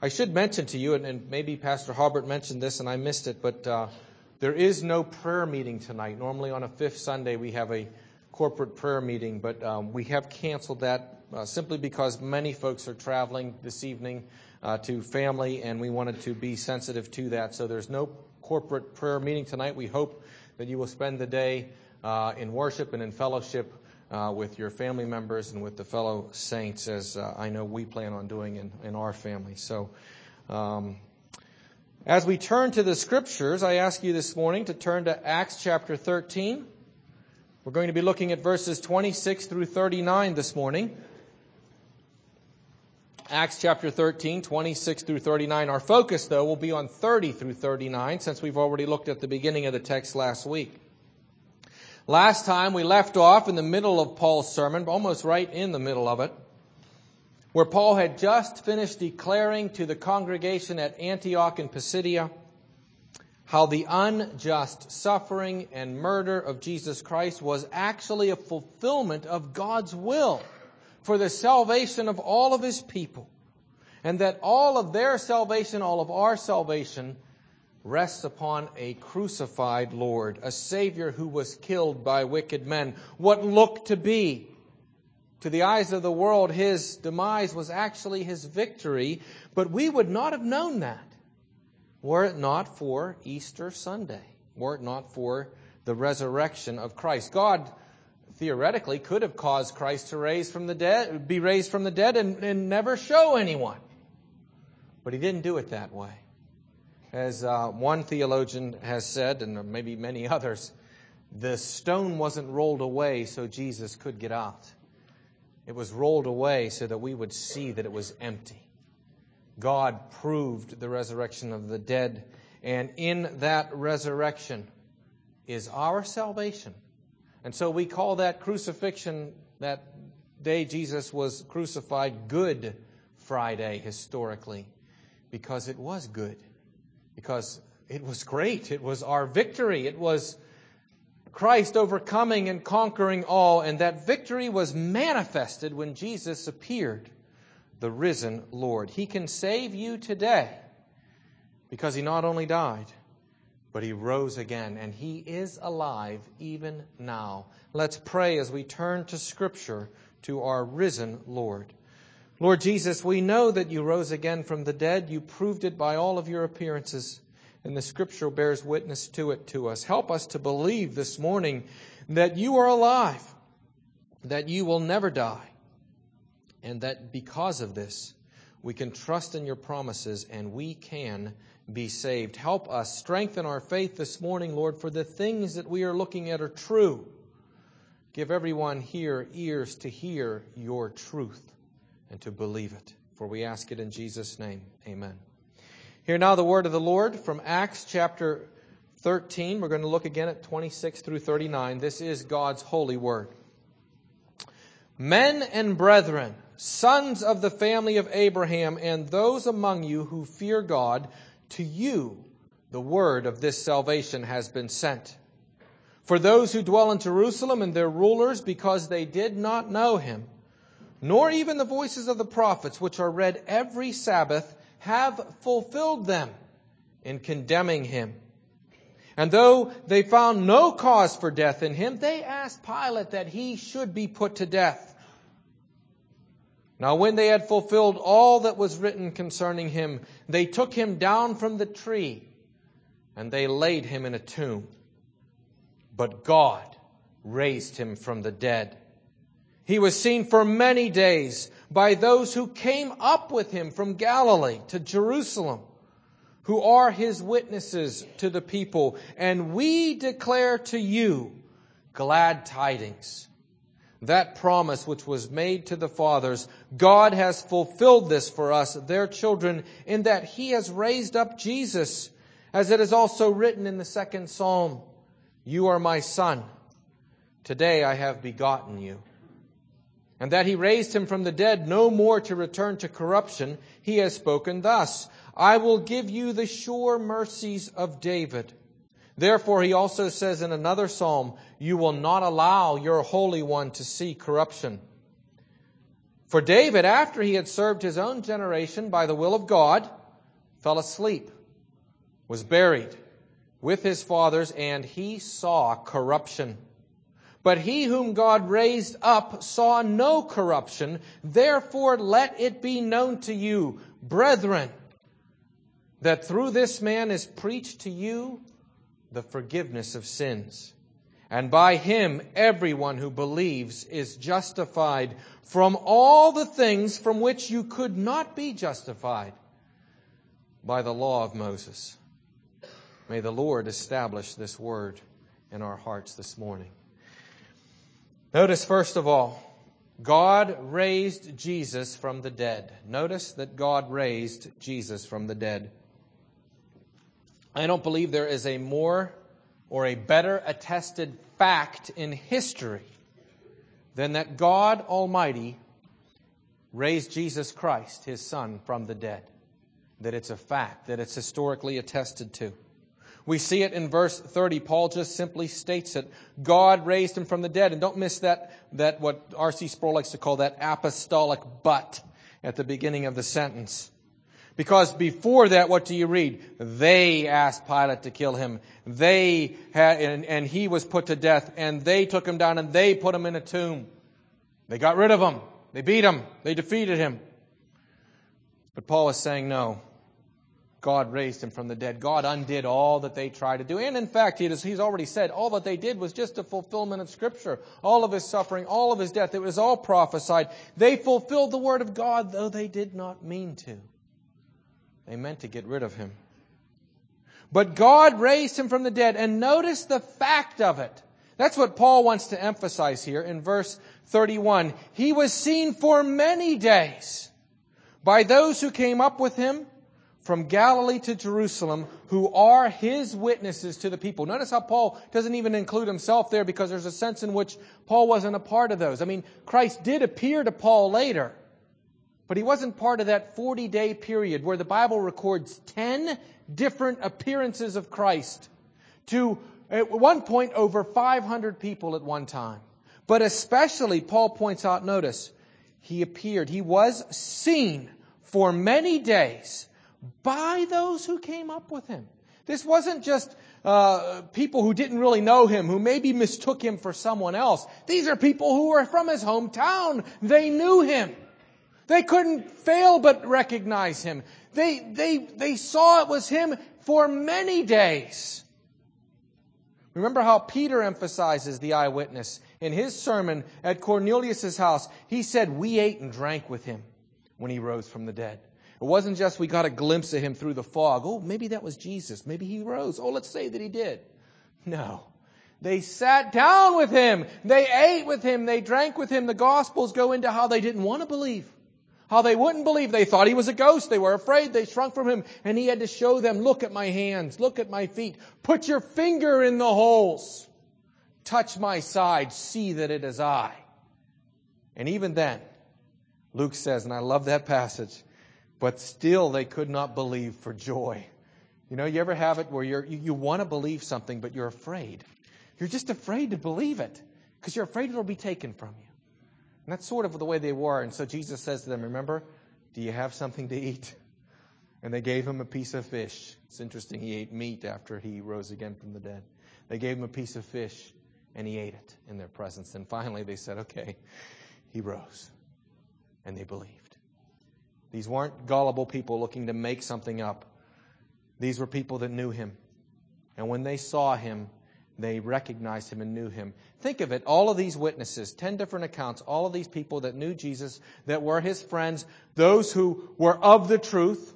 I should mention to you, and maybe Pastor Harbert mentioned this and I missed it, but there is no prayer meeting tonight. Normally on a fifth Sunday we have a corporate prayer meeting, but we have canceled that simply because many folks are traveling this evening to family, and we wanted to be sensitive to that. So there's no corporate prayer meeting tonight. We hope that you will spend the day in worship and in fellowship with your family members and with the fellow saints, as I know we plan on doing in our family. So as we turn to the Scriptures, I ask you this morning to turn to Acts chapter 13. We're going to be looking at verses 26 through 39 this morning. Acts chapter 13, 26 through 39. Our focus, though, will be on 30 through 39, since we've already looked at the beginning of the text last week. Last time we left off in the middle of Paul's sermon, almost right in the middle of it, where Paul had just finished declaring to the congregation at Antioch in Pisidia how the unjust suffering and murder of Jesus Christ was actually a fulfillment of God's will for the salvation of all of His people, and that all of their salvation, all of our salvation, rests upon a crucified Lord, a Savior who was killed by wicked men. What looked to be, to the eyes of the world, His demise was actually His victory, but we would not have known that were it not for Easter Sunday, were it not for the resurrection of Christ. God theoretically could have caused Christ to be raised from the dead and never show anyone. But He didn't do it that way. As one theologian has said, and maybe many others, the stone wasn't rolled away so Jesus could get out. It was rolled away so that we would see that it was empty. God proved the resurrection of the dead, and in that resurrection is our salvation. And so we call that crucifixion, that day Jesus was crucified, Good Friday historically, because it was good, because it was great. It was our victory. It was Christ overcoming and conquering all, and that victory was manifested when Jesus appeared, the risen Lord. He can save you today because He not only died, but He rose again, and He is alive even now. Let's pray as we turn to Scripture, to our risen Lord. Lord Jesus, we know that You rose again from the dead. You proved it by all of Your appearances, and the Scripture bears witness to it to us. Help us to believe this morning that You are alive, that You will never die, and that because of this, we can trust in Your promises and we can be saved. Help us strengthen our faith this morning, Lord, for the things that we are looking at are true. Give everyone here ears to hear Your truth and to believe it. For we ask it in Jesus' name. Amen. Hear now the word of the Lord from Acts chapter 13. We're going to look again at 26 through 39. This is God's holy word. Men and brethren, sons of the family of Abraham, and those among you who fear God, to you the word of this salvation has been sent. For those who dwell in Jerusalem and their rulers, because they did not know Him, nor even the voices of the prophets, which are read every Sabbath, have fulfilled them in condemning Him. And though they found no cause for death in Him, they asked Pilate that He should be put to death. Now when they had fulfilled all that was written concerning Him, they took Him down from the tree, and they laid Him in a tomb. But God raised Him from the dead. He was seen for many days by those who came up with Him from Galilee to Jerusalem, who are His witnesses to the people. And we declare to you glad tidings. That promise which was made to the fathers, God has fulfilled this for us, their children, in that He has raised up Jesus, as it is also written in the second Psalm, You are my Son. Today I have begotten you. And that He raised Him from the dead, no more to return to corruption, He has spoken thus, I will give you the sure mercies of David. Therefore, He also says in another psalm, You will not allow Your Holy One to see corruption. For David, after he had served his own generation by the will of God, fell asleep, was buried with his fathers, and he saw corruption. But he whom God raised up saw no corruption. Therefore let it be known to you, brethren, that through this man is preached to you the forgiveness of sins. And by him everyone who believes is justified from all the things from which you could not be justified by the law of Moses. May the Lord establish this word in our hearts this morning. Notice, first of all, God raised Jesus from the dead. Notice that God raised Jesus from the dead. I don't believe there is a more or a better attested fact in history than that God Almighty raised Jesus Christ, His Son, from the dead. That it's a fact, that it's historically attested to. We see it in verse 30. Paul just simply states it. God raised Him from the dead. And don't miss that what R.C. Sproul likes to call that apostolic but at the beginning of the sentence. Because before that, what do you read? They asked Pilate to kill Him. They had, and He was put to death. And they took Him down and they put Him in a tomb. They got rid of Him. They beat Him. They defeated Him. But Paul is saying no. God raised Him from the dead. God undid all that they tried to do. And in fact, He's already said, all that they did was just a fulfillment of Scripture. All of His suffering, all of His death, it was all prophesied. They fulfilled the Word of God, though they did not mean to. They meant to get rid of Him. But God raised Him from the dead. And notice the fact of it. That's what Paul wants to emphasize here in verse 31. He was seen for many days by those who came up with Him from Galilee to Jerusalem, who are His witnesses to the people. Notice how Paul doesn't even include himself there, because there's a sense in which Paul wasn't a part of those. I mean, Christ did appear to Paul later, but he wasn't part of that 40-day period where the Bible records 10 different appearances of Christ to, at one point, over 500 people at one time. But especially, Paul points out, notice, He appeared. He was seen for many days by those who came up with Him. This wasn't just people who didn't really know Him, who maybe mistook Him for someone else. These are people who were from His hometown. They knew Him. They couldn't fail but recognize Him. They saw it was Him for many days. Remember how Peter emphasizes the eyewitness. In his sermon at Cornelius' house, he said, we ate and drank with Him when He rose from the dead. It wasn't just we got a glimpse of Him through the fog. Oh, maybe that was Jesus. Maybe He rose. Oh, let's say that He did. No. They sat down with Him. They ate with Him. They drank with Him. The Gospels go into how they didn't want to believe. How they wouldn't believe. They thought He was a ghost. They were afraid. They shrunk from Him. And He had to show them, look at my hands. Look at my feet. Put your finger in the holes. Touch my side. See that it is I. And even then, Luke says, and I love that passage, but still they could not believe for joy. You know, you ever have it where you want to believe something, but you're afraid. You're just afraid to believe it because you're afraid it'll be taken from you. And that's sort of the way they were. And so Jesus says to them, remember, do you have something to eat? And they gave Him a piece of fish. It's interesting, He ate meat after He rose again from the dead. They gave Him a piece of fish, and He ate it in their presence. And finally they said, okay, He rose. And they believed. These weren't gullible people looking to make something up. These were people that knew Him. And when they saw Him, they recognized Him and knew Him. Think of it, all of these witnesses, 10 different accounts, all of these people that knew Jesus, that were His friends, those who were of the truth.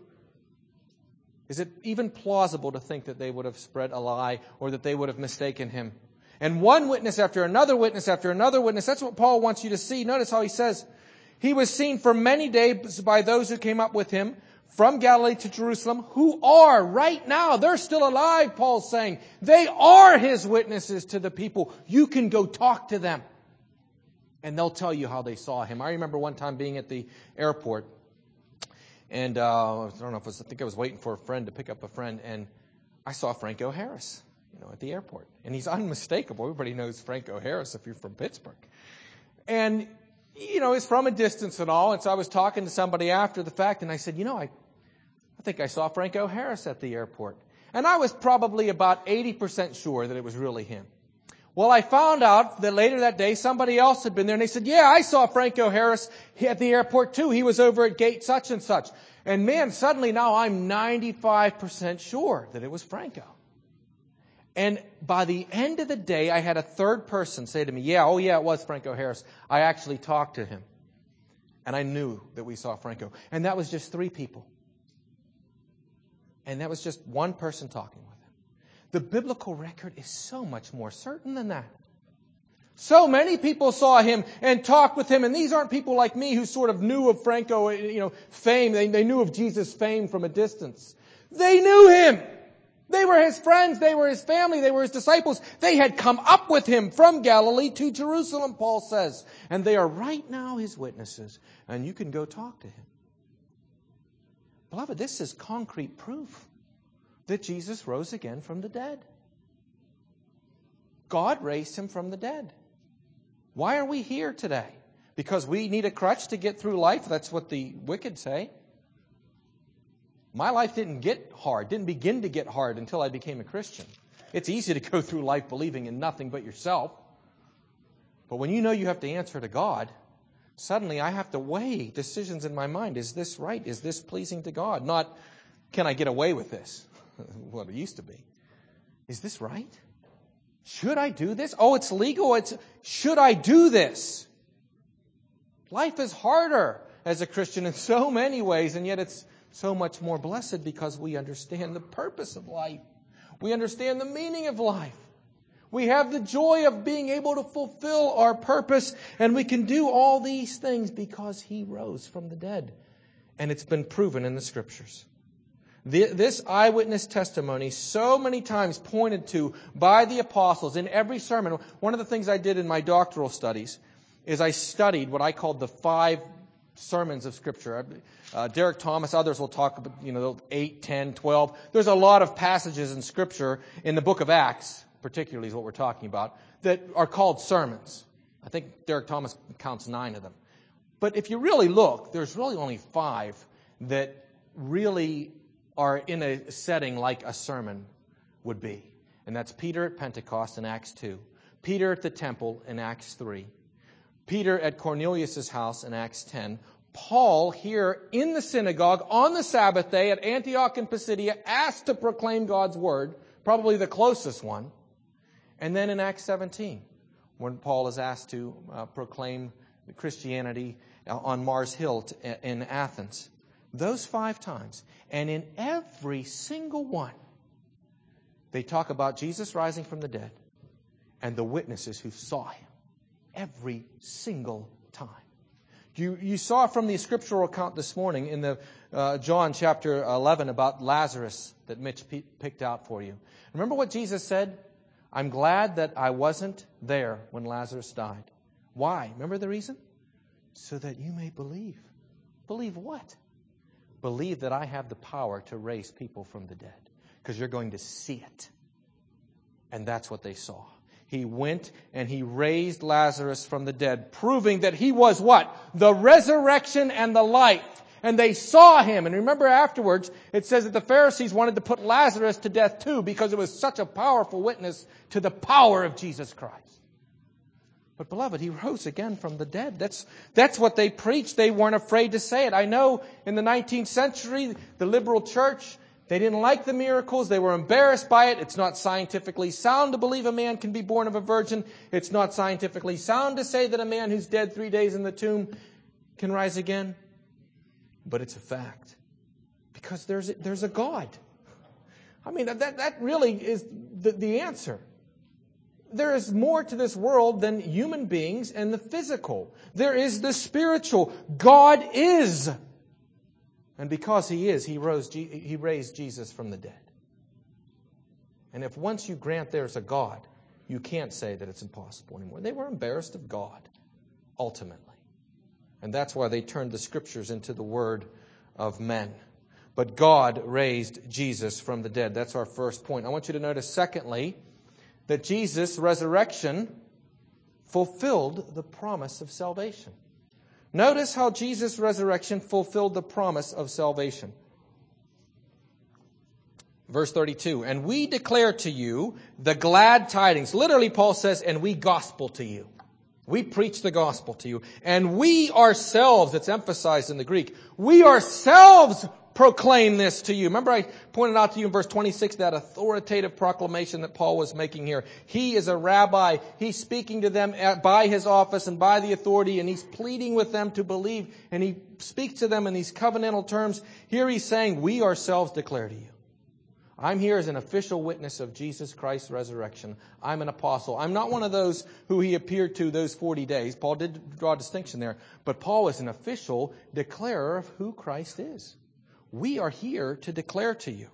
Is it even plausible to think that they would have spread a lie or that they would have mistaken Him? And one witness after another witness after another witness, that's what Paul wants you to see. Notice how he says, He was seen for many days by those who came up with Him from Galilee to Jerusalem, who are right now, they're still alive, Paul's saying. They are His witnesses to the people. You can go talk to them. And they'll tell you how they saw Him. I remember one time being at the airport. And I think I was waiting for a friend to pick up a friend. And I saw Franco Harris, at the airport. And he's unmistakable. Everybody knows Franco Harris if you're from Pittsburgh. And it's from a distance and all. And so I was talking to somebody after the fact, and I said, I think I saw Franco Harris at the airport. And I was probably about 80% sure that it was really him. Well, I found out that later that day, somebody else had been there, and they said, yeah, I saw Franco Harris at the airport too. He was over at gate such and such. And man, suddenly now I'm 95% sure that it was Franco. And by the end of the day, I had a third person say to me, it was Franco Harris. I actually talked to him. And I knew that we saw Franco. And that was just 3 people. And that was just one person talking with him. The biblical record is so much more certain than that. So many people saw him and talked with him. And these aren't people like me who sort of knew of Franco, fame. They knew of Jesus' fame from a distance. They knew him. They were his friends. They were his family. They were his disciples. They had come up with him from Galilee to Jerusalem, Paul says. And they are right now his witnesses. And you can go talk to him. Beloved, this is concrete proof that Jesus rose again from the dead. God raised him from the dead. Why are we here today? Because we need a crutch to get through life? That's what the wicked say. My life didn't begin to get hard until I became a Christian. It's easy to go through life believing in nothing but yourself. But when you know you have to answer to God, suddenly I have to weigh decisions in my mind. Is this right? Is this pleasing to God? Not, can I get away with this? What it used to be. Is this right? Should I do this? Oh, it's legal. Should I do this? Life is harder as a Christian in so many ways, and yet it's so much more blessed because we understand the purpose of life. We understand the meaning of life. We have the joy of being able to fulfill our purpose, and we can do all these things because He rose from the dead. And it's been proven in the Scriptures. This eyewitness testimony so many times pointed to by the apostles in every sermon. One of the things I did in my doctoral studies is I studied what I called the 5 sermons of Scripture. Derek Thomas, others will talk about, 8, 10, 12. There's a lot of passages in Scripture in the book of Acts, particularly is what we're talking about, that are called sermons. I think Derek Thomas counts 9 of them. But if you really look, there's really only 5 that really are in a setting like a sermon would be. And that's Peter at Pentecost in Acts 2. Peter at the temple in Acts 3. Peter at Cornelius' house in Acts 10. Paul here in the synagogue on the Sabbath day at Antioch in Pisidia asked to proclaim God's word, probably the closest one. And then in Acts 17, when Paul is asked to proclaim Christianity on Mars Hill in Athens. Those 5 times. And in every single one, they talk about Jesus rising from the dead and the witnesses who saw Him. Every single time. You saw from the scriptural account this morning in the John chapter 11 about Lazarus that Mitch picked out for you. Remember what Jesus said? I'm glad that I wasn't there when Lazarus died. Why? Remember the reason? So that you may believe. Believe what? Believe that I have the power to raise people from the dead. Because you're going to see it. And that's what they saw. He went and He raised Lazarus from the dead, proving that He was what? The resurrection and the life. And they saw Him. And remember afterwards, it says that the Pharisees wanted to put Lazarus to death too because it was such a powerful witness to the power of Jesus Christ. But beloved, He rose again from the dead. That's what they preached. They weren't afraid to say it. I know in the 19th century, the liberal church, they didn't like the miracles. They were embarrassed by it. It's not scientifically sound to believe a man can be born of a virgin. It's not scientifically sound to say that a man who's dead 3 days in the tomb can rise again. But it's a fact. Because there's a God. I mean, that really is the answer. There is more to this world than human beings and the physical. There is the spiritual. God is. And because He is, He raised Jesus from the dead. And if once you grant there's a God, you can't say that it's impossible anymore. They were embarrassed of God, ultimately. And that's why they turned the Scriptures into the word of men. But God raised Jesus from the dead. That's our first point. I want you to notice, secondly, that Jesus' resurrection fulfilled the promise of salvation. Notice how Jesus' resurrection fulfilled the promise of salvation. Verse 32, and we declare to you the glad tidings. Literally, Paul says, and we gospel to you. We preach the gospel to you. And we ourselves, it's emphasized in the Greek, we ourselves proclaim this to you. Remember I pointed out to you in verse 26 that authoritative proclamation that Paul was making here. He is a rabbi. He's speaking to them by his office and by the authority, and he's pleading with them to believe. And he speaks to them in these covenantal terms. Here he's saying, we ourselves declare to you. I'm here as an official witness of Jesus Christ's resurrection. I'm an apostle. I'm not one of those who he appeared to those 40 days. Paul did draw a distinction there. But Paul is an official declarer of who Christ is. We are here to declare to you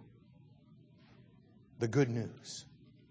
the good news.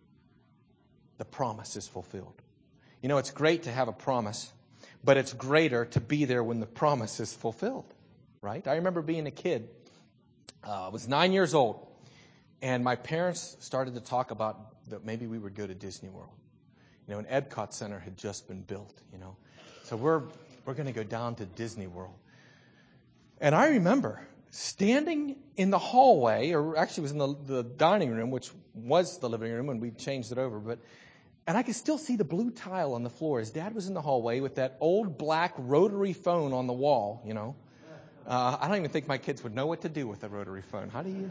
The promise is fulfilled. You know, it's great to have a promise, but it's greater to be there when the promise is fulfilled. Right? I remember being a kid. I was 9 years old. And my parents started to talk about that maybe we would go to Disney World. You know, an Epcot Center had just been built, you know. So we're going to go down to Disney World. And I remember standing in the hallway, or actually it was in the dining room, which was the living room, and we changed it over. And I could still see the blue tile on the floor. His dad was in the hallway with that old black rotary phone on the wall, you know. I don't even think my kids would know what to do with a rotary phone. How do you...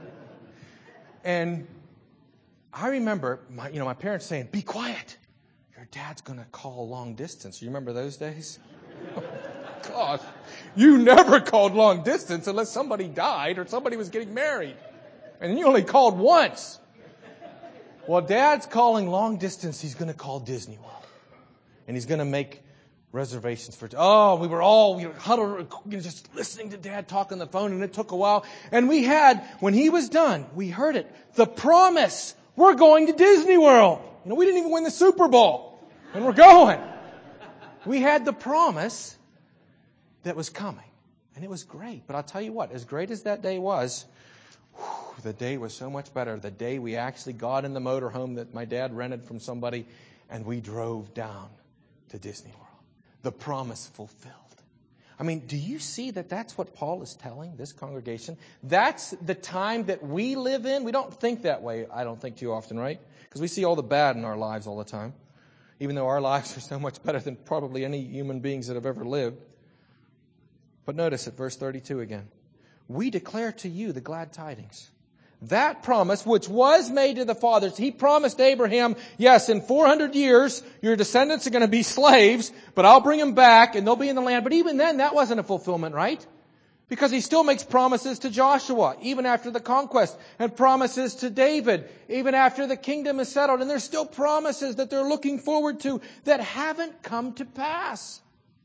And I remember my parents saying, be quiet. Your dad's going to call long distance. You remember those days? Oh, gosh. You never called long distance unless somebody died or somebody was getting married. And you only called once. Well, Dad's calling long distance. He's going to call Disney World. And he's going to make reservations for... Oh, we were all huddled, just listening to Dad talk on the phone, and it took a while. And we had, when he was done, we heard it, the promise, we're going to Disney World. You know, we didn't even win the Super Bowl, and we're going. We had the promise that was coming, and it was great. But I'll tell you what, as great as that day was, the day was so much better. The day we actually got in the motorhome that my dad rented from somebody, and we drove down to Disney World. The promise fulfilled. I mean, do you see that that's what Paul is telling this congregation? That's the time that we live in. We don't think that way, I don't think, too often, right? Because we see all the bad in our lives all the time. Even though our lives are so much better than probably any human beings that have ever lived. But notice at verse 32 again. We declare to you the glad tidings. That promise which was made to the fathers. He promised Abraham, yes, in 400 years, your descendants are going to be slaves, but I'll bring them back and they'll be in the land. But even then, that wasn't a fulfillment, right? Because he still makes promises to Joshua, even after the conquest, and promises to David, even after the kingdom is settled. And there's still promises that they're looking forward to that haven't come to pass.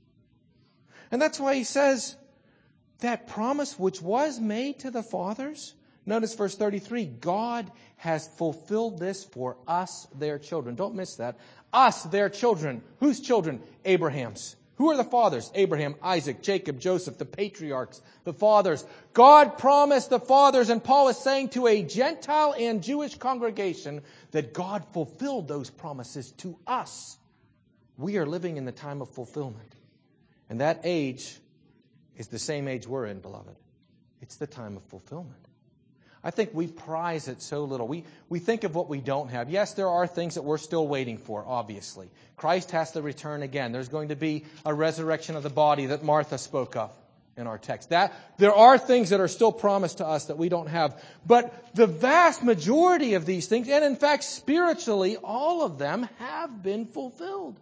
And that's why he says, that promise which was made to the fathers. Notice verse 33, God has fulfilled this for us, their children. Don't miss that. Us, their children. Whose children? Abraham's. Who are the fathers? Abraham, Isaac, Jacob, Joseph, the patriarchs, the fathers. God promised the fathers, and Paul is saying to a Gentile and Jewish congregation that God fulfilled those promises to us. We are living in the time of fulfillment. And that age is the same age we're in, beloved. It's the time of fulfillment. I think we prize it so little. We think of what we don't have. Yes, there are things that we're still waiting for, obviously. Christ has to return again. There's going to be a resurrection of the body that Martha spoke of in our text. There are things that are still promised to us that we don't have. But the vast majority of these things, and in fact spiritually, all of them have been fulfilled.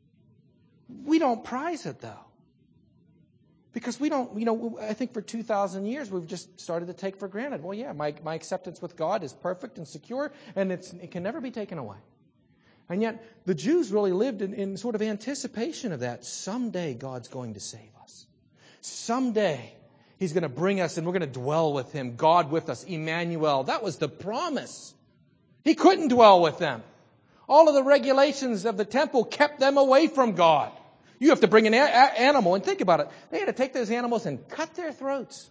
We don't prize it, though. Because we don't, I think for 2,000 years we've just started to take for granted. Well, yeah, my acceptance with God is perfect and secure, and it can never be taken away. And yet the Jews really lived in sort of anticipation of that. Someday God's going to save us. Someday He's going to bring us and we're going to dwell with Him. God with us, Emmanuel. That was the promise. He couldn't dwell with them. All of the regulations of the temple kept them away from God. You have to bring an animal, and think about it. They had to take those animals and cut their throats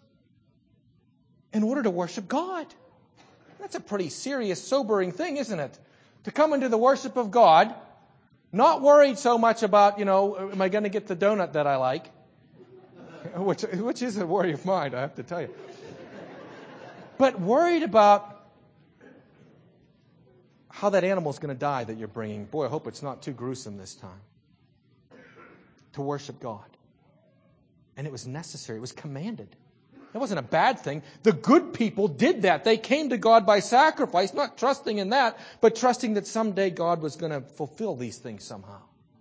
in order to worship God. That's a pretty serious, sobering thing, isn't it? To come into the worship of God, not worried so much about, am I going to get the donut that I like? which is a worry of mine, I have to tell you. But worried about how that animal's going to die that you're bringing. Boy, I hope it's not too gruesome this time. To worship God. And it was necessary. It was commanded. It wasn't a bad thing. The good people did that. They came to God by sacrifice, not trusting in that, but trusting that someday God was going to fulfill these things somehow.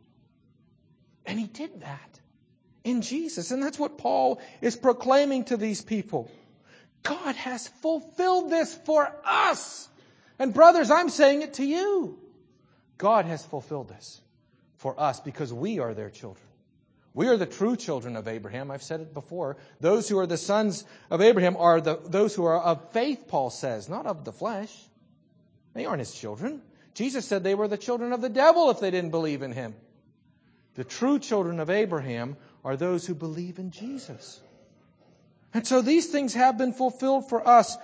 And He did that in Jesus. And that's what Paul is proclaiming to these people. God has fulfilled this for us. And brothers, I'm saying it to you. God has fulfilled this for us because we are their children. We are the true children of Abraham. I've said it before. Those who are the sons of Abraham are those who are of faith, Paul says, not of the flesh. They aren't His children. Jesus said they were the children of the devil if they didn't believe in Him. The true children of Abraham are those who believe in Jesus. And so these things have been fulfilled for us.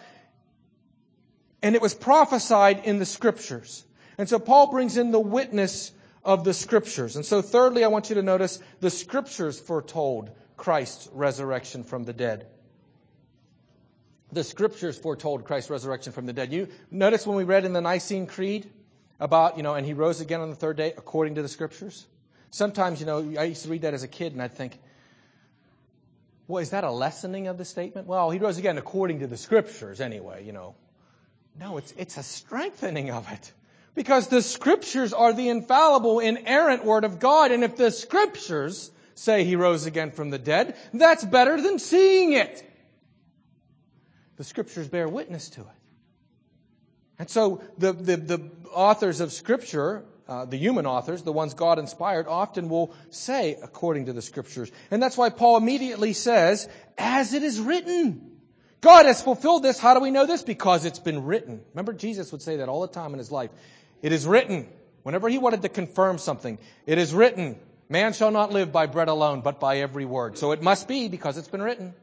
And it was prophesied in the Scriptures. And so Paul brings in the witness of the Scriptures. And so thirdly, I want you to notice the Scriptures foretold Christ's resurrection from the dead. The Scriptures foretold Christ's resurrection from the dead. You notice when we read in the Nicene Creed about, and He rose again on the third day according to the Scriptures. Sometimes, I used to read that as a kid and I'd think, well, is that a lessening of the statement? Well, He rose again according to the Scriptures anyway, No, it's a strengthening of it. Because the Scriptures are the infallible, inerrant Word of God. And if the Scriptures say He rose again from the dead, that's better than seeing it. The Scriptures bear witness to it. And so the authors of Scripture, the human authors, the ones God inspired, often will say according to the Scriptures. And that's why Paul immediately says, as it is written. God has fulfilled this. How do we know this? Because it's been written. Remember, Jesus would say that all the time in His life. It is written. Whenever He wanted to confirm something, it is written. Man shall not live by bread alone, but by every word. So it must be because it's been written.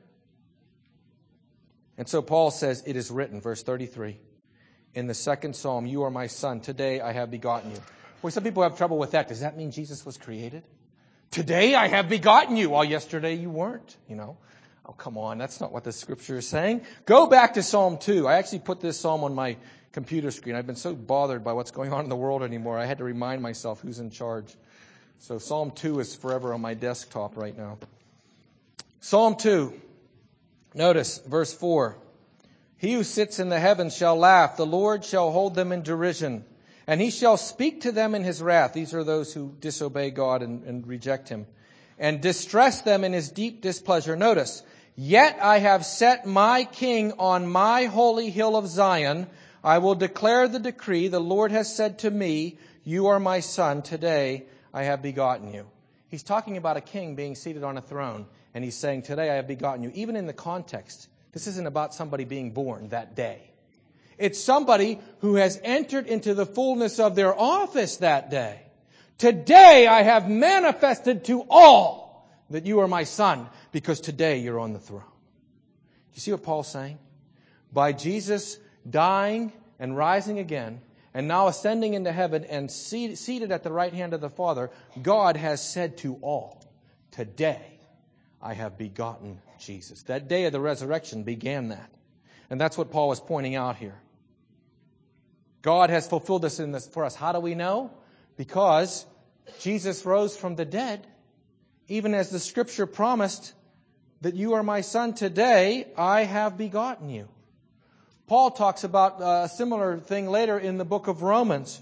And so Paul says, it is written, verse 33. In the second Psalm, you are my son. Today I have begotten you. Well, some people have trouble with that. Does that mean Jesus was created? Today I have begotten you. While yesterday you weren't, Oh, come on. That's not what the Scripture is saying. Go back to Psalm 2. I actually put this psalm on my computer screen. I've been so bothered by what's going on in the world anymore. I had to remind myself who's in charge. So Psalm 2 is forever on my desktop right now. Psalm 2. Notice verse 4. He who sits in the heavens shall laugh. The Lord shall hold them in derision. And He shall speak to them in His wrath. These are those who disobey God and reject Him. And distress them in His deep displeasure. Notice. Yet I have set my king on my holy hill of Zion. I will declare the decree. The Lord has said to me, you are my son. Today I have begotten you. He's talking about a king being seated on a throne. And He's saying, today I have begotten you. Even in the context, this isn't about somebody being born that day. It's somebody who has entered into the fullness of their office that day. Today I have manifested to all that you are my son, because today you're on the throne. Do you see what Paul's saying? By Jesus dying and rising again, and now ascending into heaven and seated at the right hand of the Father, God has said to all, today I have begotten Jesus. That day of the resurrection began that. And that's what Paul is pointing out here. God has fulfilled this in this for us. How do we know? Because Jesus rose from the dead. Even as the Scripture promised that you are my son, today I have begotten you. Paul talks about a similar thing later in the book of Romans,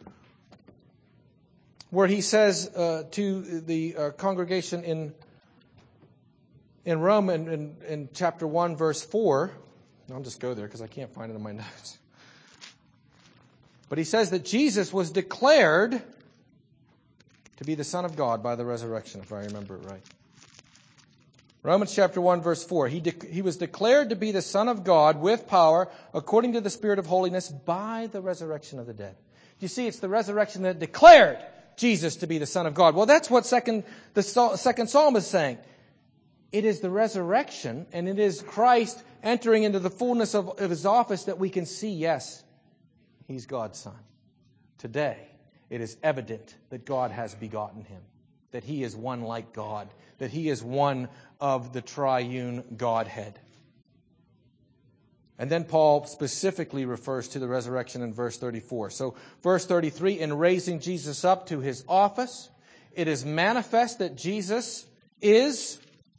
where he says to the congregation in Rome in chapter 1, verse 4. I'll just go there because I can't find it in my notes. But he says that Jesus was declared to be the Son of God by the resurrection, if I remember it right. Romans chapter 1, verse 4. He was declared to be the Son of God with power, according to the Spirit of holiness, by the resurrection of the dead. You see, it's the resurrection that declared Jesus to be the Son of God. Well, that's what the second Psalm is saying. It is the resurrection, and it is Christ entering into the fullness of His office that we can see, yes, He's God's Son. Today, it is evident that God has begotten Him. that He is one like God, that He is one of the triune Godhead. And then Paul specifically refers to the resurrection in verse 34. So verse 33, in raising Jesus up to His office, it is manifest that Jesus is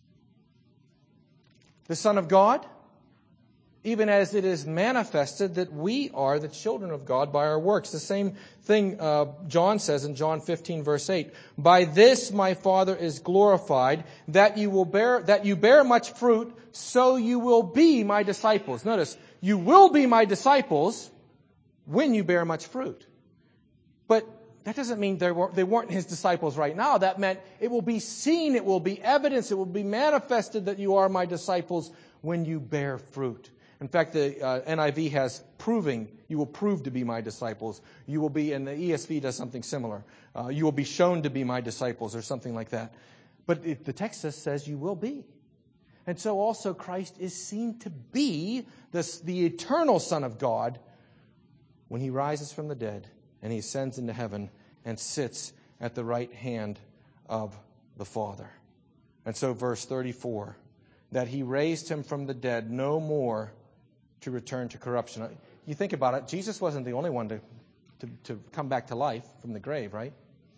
the Son of God, even as it is manifested that we are the children of God by our works. The same thing John says in John 15, verse 8. By this my Father is glorified, that you bear much fruit, so you will be my disciples. Notice, you will be my disciples when you bear much fruit. But that doesn't mean they weren't His disciples right now. That meant it will be seen, it will be evidence, it will be manifested that you are my disciples when you bear fruit. In fact, the NIV has proving. You will prove to be my disciples. You will be, and the ESV does something similar. You will be shown to be my disciples or something like that. But the text says you will be. And so also Christ is seen to be the eternal Son of God when He rises from the dead and He ascends into heaven and sits at the right hand of the Father. And so verse 34, that He raised Him from the dead no more to return to corruption. You think about it, Jesus wasn't the only one to come back to life from the grave, right?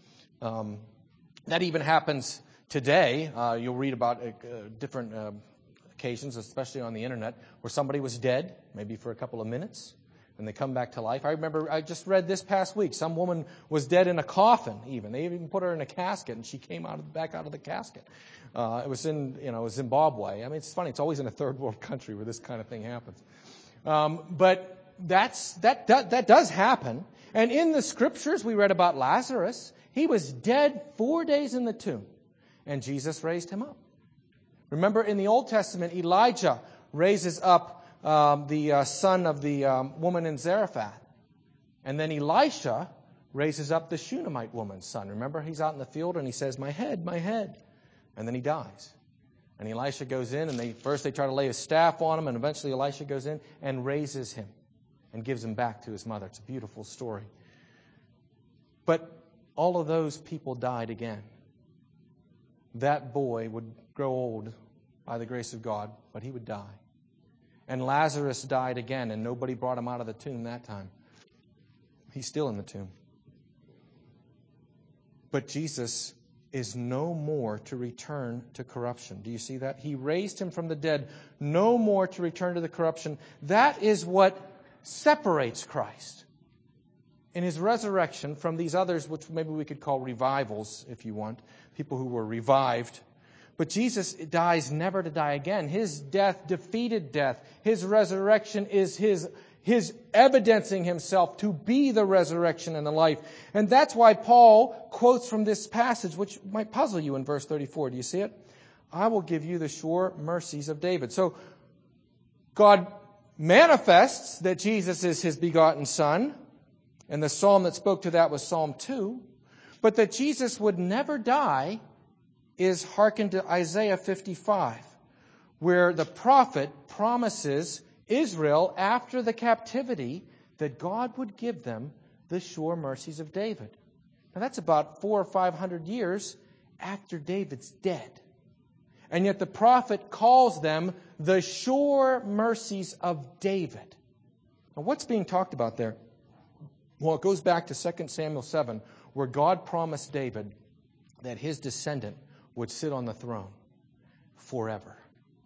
That even happens today. You'll read about different occasions, especially on the internet, where somebody was dead, maybe for a couple of minutes, and they come back to life. I remember I just read this past week, some woman was dead in a coffin even. They even put her in a casket, and she came back out of the casket. It was in Zimbabwe. I mean, it's funny. It's always in a third world country where this kind of thing happens. But that does happen. And in the Scriptures, we read about Lazarus. He was dead 4 days in the tomb, and Jesus raised him up. Remember, in the Old Testament, Elijah raises up the son of the woman in Zarephath. And then Elisha raises up the Shunammite woman's son. Remember, he's out in the field and he says, my head, my head. And then he dies. And Elisha goes in and first they try to lay his staff on him, and eventually Elisha goes in and raises him and gives him back to his mother. It's a beautiful story. But all of those people died again. That boy would grow old by the grace of God, but he would die. And Lazarus died again, and nobody brought him out of the tomb that time. He's still in the tomb. But Jesus is no more to return to corruption. Do you see that? He raised him from the dead, no more to return to the corruption. That is what separates Christ in His resurrection from these others, which maybe we could call revivals, if you want, people who were revived. But Jesus dies never to die again. His death defeated death. His resurrection is His evidencing Himself to be the resurrection and the life. And that's why Paul quotes from this passage, which might puzzle you in verse 34. Do you see it? I will give you the sure mercies of David. So God manifests that Jesus is His begotten Son. And the psalm that spoke to that was Psalm 2. But that Jesus would never die is hearkened to Isaiah 55, where the prophet promises Israel after the captivity that God would give them the sure mercies of David. Now that's about 400 or 500 years after David's dead. And yet the prophet calls them the sure mercies of David. Now what's being talked about there? Well, it goes back to 2 Samuel 7, where God promised David that his descendant would sit on the throne forever.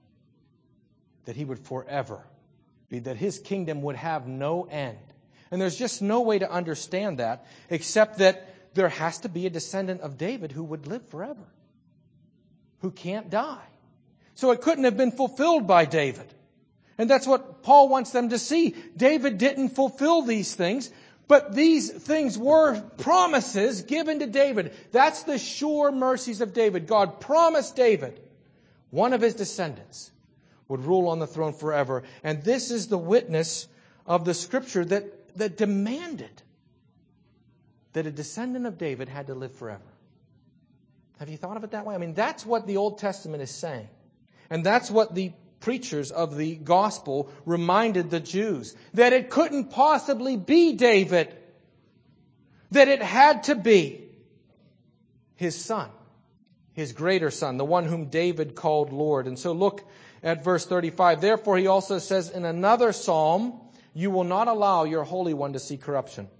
That he would forever be, that his kingdom would have no end. And there's just no way to understand that except that there has to be a descendant of David who would live forever, who can't die. So it couldn't have been fulfilled by David. And that's what Paul wants them to see. David didn't fulfill these things, but these things were promises given to David. That's the sure mercies of David. God promised David one of his descendants would rule on the throne forever. And this is the witness of the Scripture that demanded that a descendant of David had to live forever. Have you thought of it that way? I mean, that's what the Old Testament is saying. And that's what the preachers of the gospel reminded the Jews. That it couldn't possibly be David. That it had to be his son, his greater Son, the one whom David called Lord. And so look at verse 35. Therefore he also says in another psalm, you will not allow your Holy One to see corruption.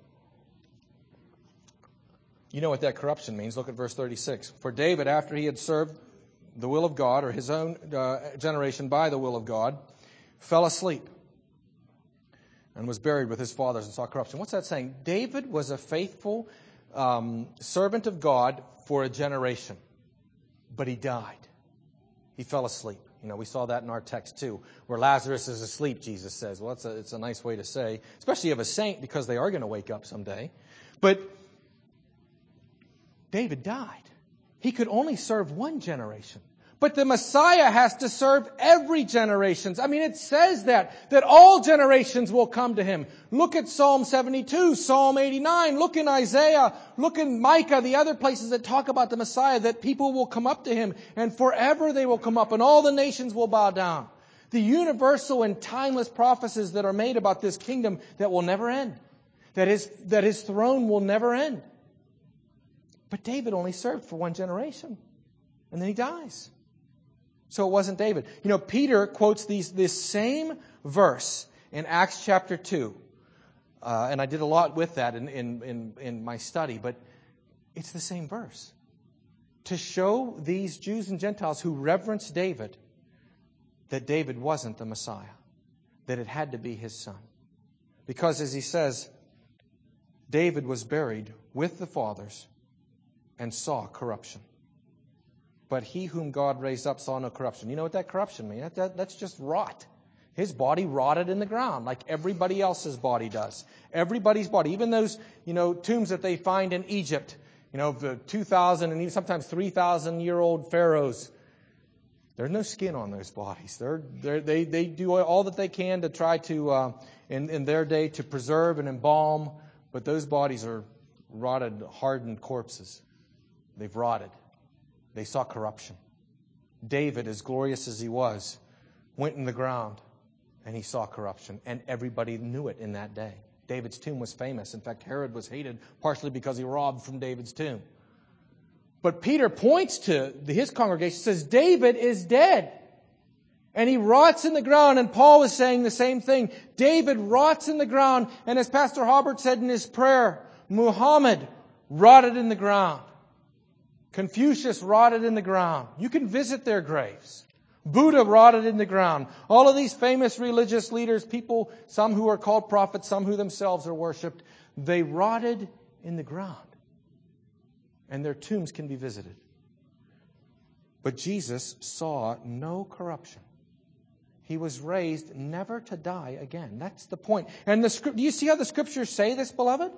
You know what that corruption means. Look at verse 36. For David, after he had served the will of God, or his own generation by the will of God, fell asleep and was buried with his fathers and saw corruption. What's that saying? David was a faithful servant of God for a generation, but he died. He fell asleep. You know, we saw that in our text too, where Lazarus is asleep, Jesus says. Well, it's a nice way to say, especially of a saint, because they are going to wake up someday. But David died. He could only serve one generation. But the Messiah has to serve every generation. I mean, it says that all generations will come to him. Look at Psalm 72, Psalm 89, look in Isaiah, look in Micah, the other places that talk about the Messiah, that people will come up to him, and forever they will come up, and all the nations will bow down. The universal and timeless prophecies that are made about this kingdom that will never end, that his throne will never end. But David only served for one generation, and then he dies. So it wasn't David. You know, Peter quotes this same verse in Acts chapter 2. And I did a lot with that in my study, but it's the same verse. To show these Jews and Gentiles who reverence David that David wasn't the Messiah, that it had to be his son. Because as he says, David was buried with the fathers and saw corruption. But he whom God raised up saw no corruption. You know what that corruption means? That's just rot. His body rotted in the ground like everybody else's body does. Everybody's body, even those, tombs that they find in Egypt, the 2,000 and even sometimes 3,000-year-old pharaohs. There's no skin on those bodies. They do all that they can to try to, in their day, to preserve and embalm. But those bodies are rotted, hardened corpses. They've rotted. They saw corruption. David, as glorious as he was, went in the ground and he saw corruption. And everybody knew it in that day. David's tomb was famous. In fact, Herod was hated partially because he robbed from David's tomb. But Peter points to his congregation, says, David is dead. And he rots in the ground. And Paul is saying the same thing. David rots in the ground. And as Pastor Hobart said in his prayer, Muhammad rotted in the ground. Confucius rotted in the ground. You can visit their graves. Buddha rotted in the ground. All of these famous religious leaders, people, some who are called prophets, some who themselves are worshipped, they rotted in the ground. And their tombs can be visited. But Jesus saw no corruption. He was raised never to die again. That's the point. And do you see how the Scriptures say this, beloved?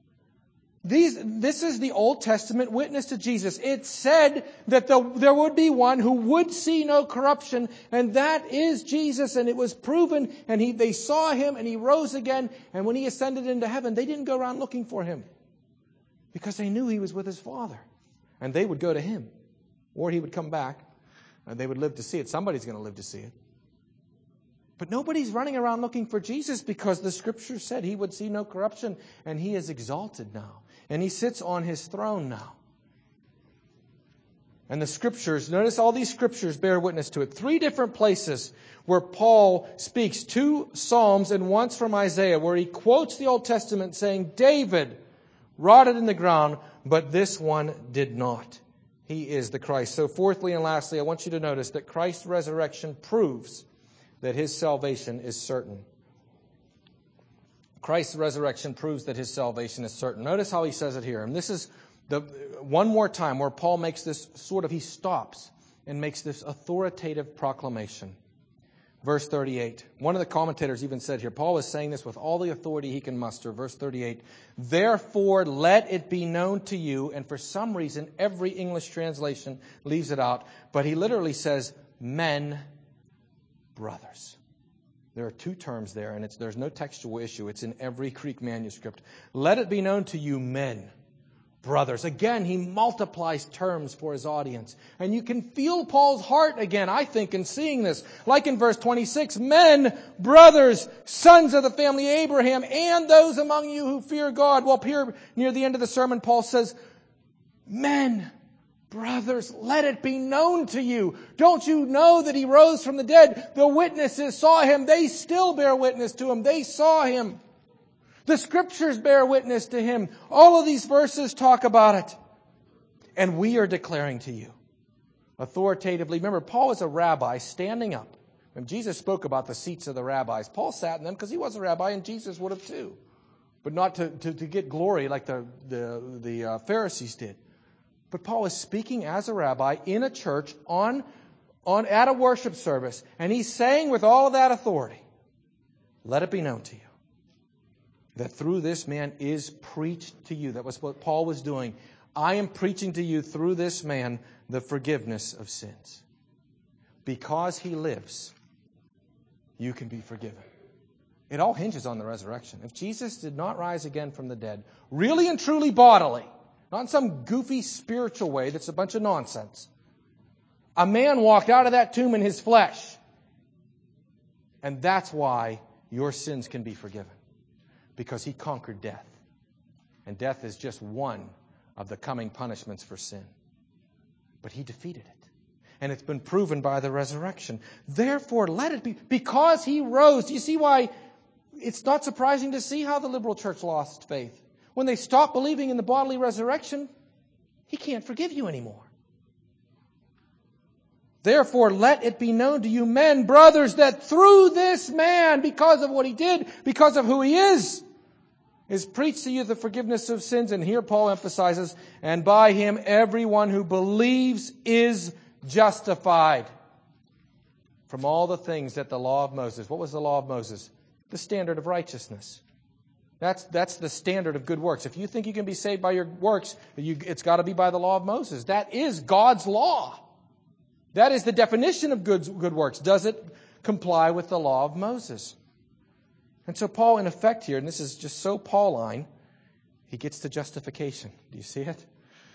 This is the Old Testament witness to Jesus. It said that there would be one who would see no corruption, and that is Jesus. And it was proven, and they saw him, and he rose again. And when he ascended into heaven, they didn't go around looking for him because they knew he was with his Father, and they would go to him, or he would come back, and they would live to see it. Somebody's going to live to see it. But nobody's running around looking for Jesus because the Scripture said he would see no corruption, and he is exalted now. And he sits on his throne now. And the Scriptures, notice all these Scriptures bear witness to it. 3 different places where Paul speaks, 2 Psalms and once from Isaiah, where he quotes the Old Testament saying, David rotted in the ground, but this one did not. He is the Christ. So fourthly and lastly, I want you to notice that Christ's resurrection proves that his salvation is certain. Christ's resurrection proves that his salvation is certain. Notice how he says it here. And this is one more time where Paul makes this he stops and makes this authoritative proclamation. Verse 38. One of the commentators even said here, Paul is saying this with all the authority he can muster. Verse 38. Therefore, let it be known to you, and for some reason, every English translation leaves it out, but he literally says, men, brothers. There are 2 terms there, and there's no textual issue. It's in every Greek manuscript. Let it be known to you, men, brothers. Again, he multiplies terms for his audience. And you can feel Paul's heart again, I think, in seeing this. Like in verse 26, men, brothers, sons of the family of Abraham, and those among you who fear God. Well, here, near the end of the sermon, Paul says, men, Brothers, let it be known to you. Don't you know that He rose from the dead? The witnesses saw Him. They still bear witness to Him. They saw Him. The Scriptures bear witness to Him. All of these verses talk about it. And we are declaring to you, authoritatively. Remember, Paul was a rabbi standing up. When Jesus spoke about the seats of the rabbis, Paul sat in them because he was a rabbi and Jesus would have too. But not to get glory like the Pharisees did. But Paul is speaking as a rabbi in a church at a worship service. And he's saying with all of that authority, let it be known to you that through this man is preached to you. That was what Paul was doing. I am preaching to you through this man the forgiveness of sins. Because he lives, you can be forgiven. It all hinges on the resurrection. If Jesus did not rise again from the dead, really and truly bodily, not in some goofy spiritual way that's a bunch of nonsense. A man walked out of that tomb in his flesh. And that's why your sins can be forgiven. Because He conquered death. And death is just one of the coming punishments for sin. But He defeated it. And it's been proven by the resurrection. Therefore, let it be. Because He rose. Do you see why it's not surprising to see how the liberal church lost faith? When they stop believing in the bodily resurrection, He can't forgive you anymore. Therefore, let it be known to you men, brothers, that through this man, because of what He did, because of who He is preached to you the forgiveness of sins. And here Paul emphasizes, and by Him everyone who believes is justified from all the things that the law of Moses. What was the law of Moses? The standard of righteousness. That's the standard of good works. If you think you can be saved by your works, it's got to be by the law of Moses. That is God's law. That is the definition of good works. Does it comply with the law of Moses? And so Paul, in effect here, and this is just so Pauline, he gets to justification. Do you see it?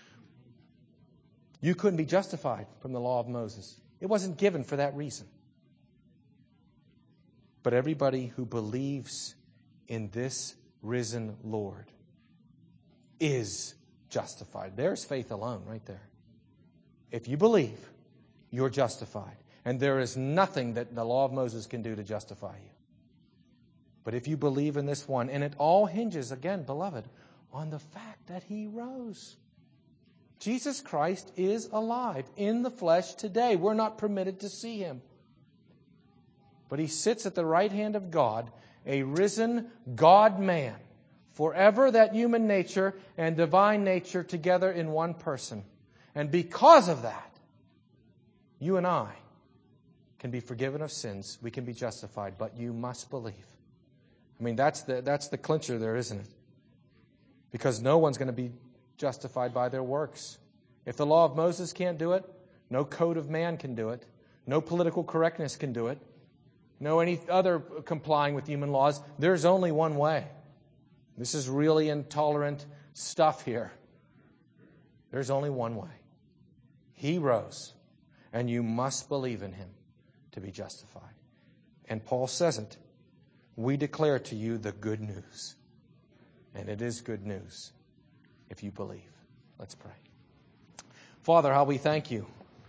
You couldn't be justified from the law of Moses. It wasn't given for that reason. But everybody who believes in this risen Lord is justified. There's faith alone right there. If you believe, you're justified. And there is nothing that the law of Moses can do to justify you. But if you believe in this one, and it all hinges, again, beloved, on the fact that He rose. Jesus Christ is alive in the flesh today. We're not permitted to see Him. But He sits at the right hand of God, a risen God-man, forever that human nature and divine nature together in one person. And because of that, you and I can be forgiven of sins. We can be justified, but you must believe. I mean, that's the clincher there, isn't it? Because no one's going to be justified by their works. If the law of Moses can't do it, no code of man can do it. No political correctness can do it. No any other complying with human laws. There's only one way. This is really intolerant stuff here. There's only one way. He rose, and you must believe in Him to be justified. And Paul says it. We declare to you the good news. And it is good news if you believe. Let's pray. Father, how we thank You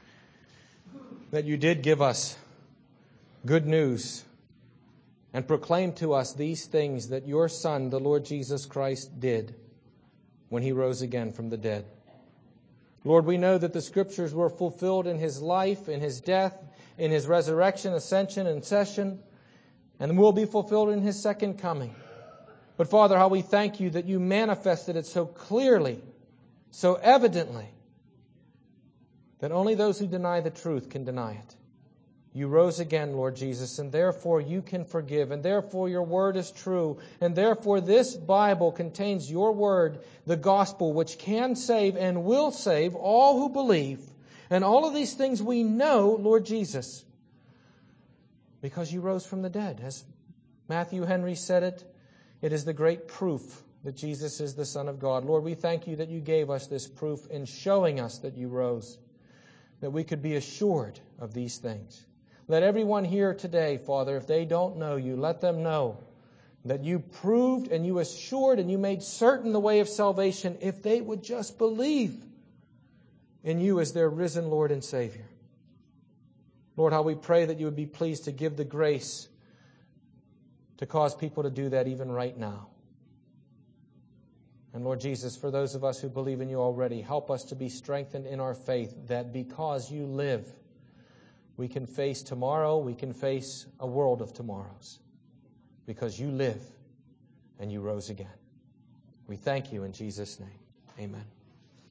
that You did give us good news and proclaim to us these things that Your Son, the Lord Jesus Christ, did when He rose again from the dead. Lord, we know that the Scriptures were fulfilled in His life, in His death, in His resurrection, ascension, and session, and will be fulfilled in His second coming. But Father, how we thank You that You manifested it so clearly, so evidently, that only those who deny the truth can deny it. You rose again, Lord Jesus, and therefore You can forgive, and therefore Your word is true, and therefore this Bible contains Your word, the gospel, which can save and will save all who believe. And all of these things we know, Lord Jesus, because You rose from the dead. As Matthew Henry said it, it is the great proof that Jesus is the Son of God. Lord, we thank You that You gave us this proof in showing us that You rose, that we could be assured of these things. Let everyone here today, Father, if they don't know You, let them know that You proved and You assured and You made certain the way of salvation if they would just believe. in you as their risen Lord and Savior. Lord, how we pray that you would be pleased to give the grace to cause people to do that even right now. And Lord Jesus, for those of us who believe in you already, help us to be strengthened in our faith that because you live, we can face tomorrow, we can face a world of tomorrows. Because you live and you rose again. We thank you in Jesus' name. Amen.